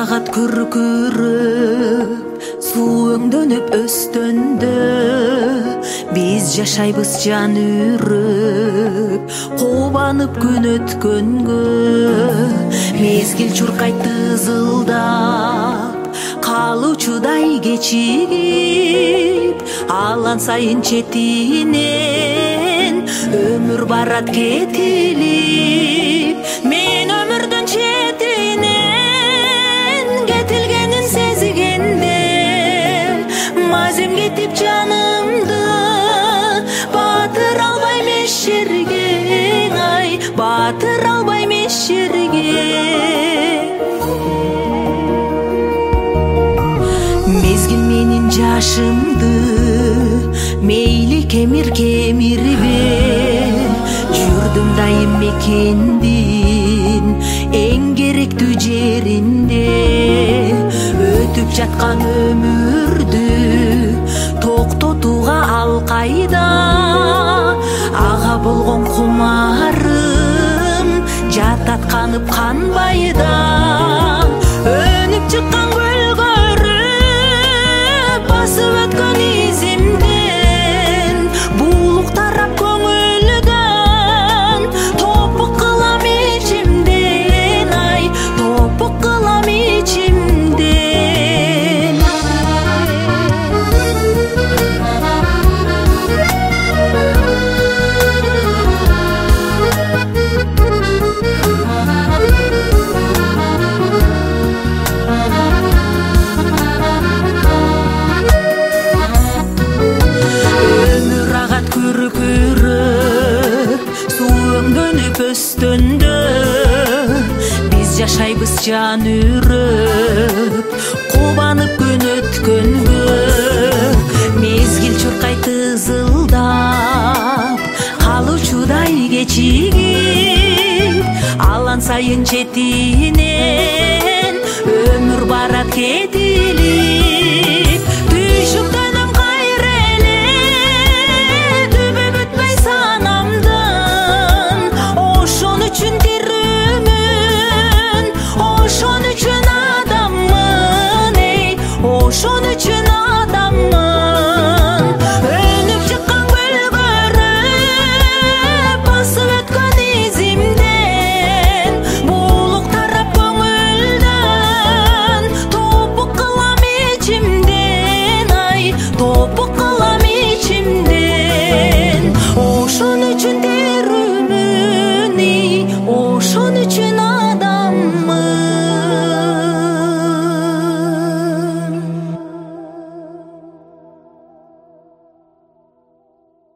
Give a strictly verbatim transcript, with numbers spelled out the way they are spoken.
агат күркүрөп суу өңдөнүп өстөндө биз жашайбыз жан үрүп кубанып күн өткөнгө мезгил чуркайт тызылдап калуучудай кечигип алан сайын четинен өмүр барат кетилип мен өмүрдүн четинен кетилгенин сезгенде мазем кетип жанымды батыра албайм эч жерге ай батыра албайм эч жерге мезгил менин жашымды мейли кемир кемирбе жүрдүм дайым мекендин эң керектүү жеринде өтүп жаткан өмүрдү токтотууга ал кайда ага болгон кумарым жатат канып канбайда өнүп чыккан көлгөрүп басып өткөн изимден булук тарап көңүлдөн топук кылам ичимден ай топук кылам ичимден өстөндө биз жашайбыз жан үрүп кубанып күн өткөнгө мезгил чуркайт тызылдап калуучудай кечигип алан сайын четинен өмүр барат кетилип түйшүктөнөм кайра эле түбү бүтпөй санамдын ошон үчүн тирүүмүн ошон үчүн адаммын эй ошон үчүн адаммын өнүп чыккан көлгөрүп басып өткөн изимден булук тарап көңүлдөн топук кылам ичимден ай топук кылам ичимден ошон үчүн тирүү